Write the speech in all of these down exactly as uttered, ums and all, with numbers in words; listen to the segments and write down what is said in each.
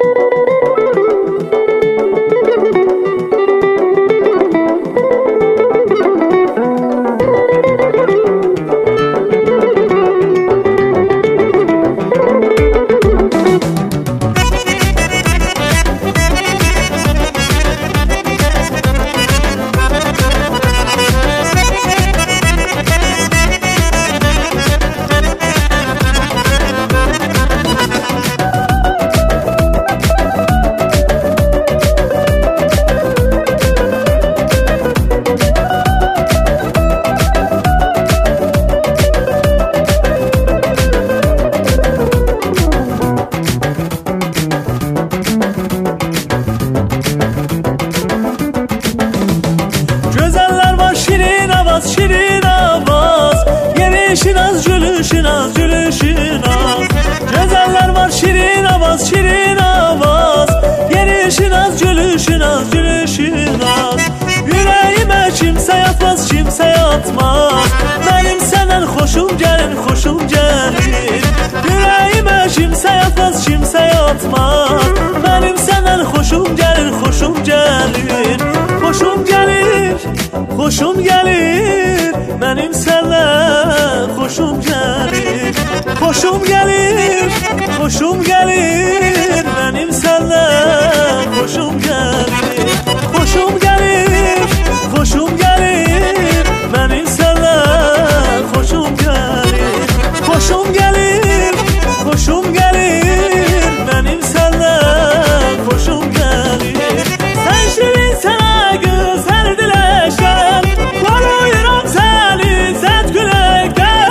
Şirin avaz, gelişin az, gülüşün az, gülüşün az. Güzeller var şirin avaz, şirin avaz, gelişin az, gülüşün az, gülüşün az. Yüreğime kimse yatmaz, kimse yatmaz, benim senden hoşum gelir, hoşum gelir. Yüreğime kimse yatmaz, kimse yatmaz, benim senden hoşum gelir, hoşum gelir. Hoşum gelir, hoşum gelir, benim senden hoşum gelir. Hoşum gelir, hoşum gelir, benim senden hoşum gelir. Hoşum gelir, hoşum gelir, benim senden hoşum gelir. Hoşum gelir, hoşum gelir, benim senden hoşum gelir. Sen şirin sana güzel dileşen, koruyurum seni zet gülekten.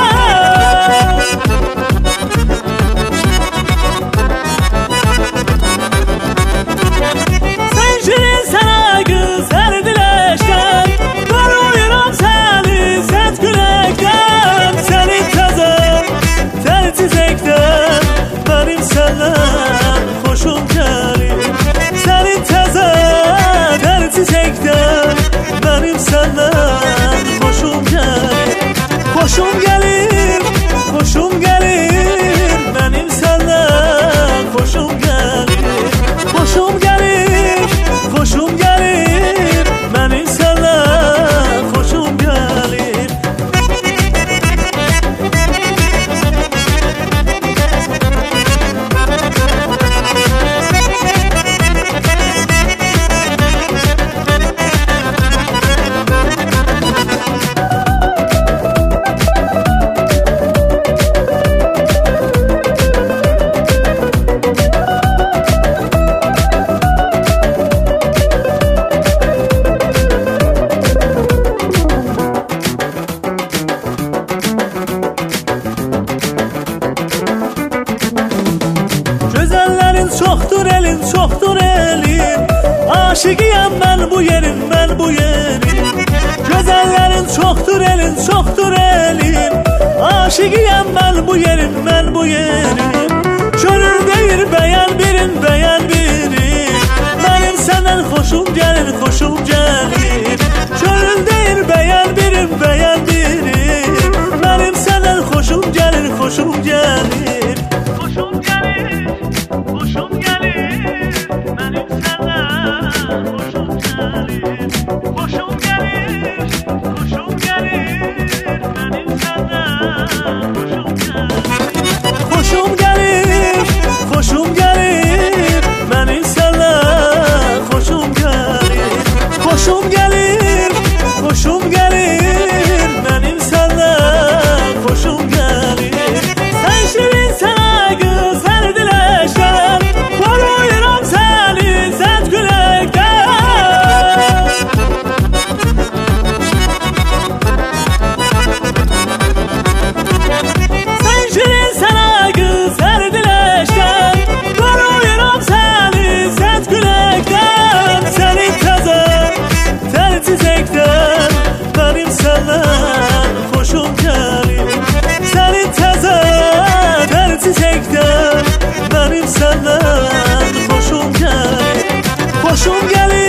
Sen şirin sana güzel dileşen, koruyurum seni zet gülekten. Senin taze tel çizekten, benim senden hoşum gelir. Senin taze tel çizekten, benim senden hoşum gelir. Hoşum gelir, hoşum gelir, benim senden hoşum gelir. Hoşum gelir, hoşum gelir, benim senden hoşum gelir. Çoktur elin, çoktur elin, aşıkıyam ben bu yerin, ben bu yerin. Güzellerin çoktur elin, çoktur elin, aşıkıyam ben bu yerin, ben bu yerin. Gönül değil beyan birin, beyan birin, benim senden hoşum gelir, hoşum gelir. Gönül değil beyan birin, beyan birin, benim senden hoşum gelir, hoşum gelir. Hoşum gelir, hoşum gelir, benim senden hoşum gelir. Hoşum gelir, hoşum gelir, benim senden hoşum gelir. Hoşum gelir, hoşum gelir, benim senden hoşum gelir. Hoşum gelir, hoşum gelir, benim senden hoşum gelir. Sen şirin sana güzel dileşen, koruyurum seni zet gülekten. Sen şirin sana güzel dileşen, koruyurum seni zet gülekten. Senin taze tel çizekten, benim senden hoşum gelir. Senin taze tel çizekten, benim senden hoşum gelir. Hoşum gelir.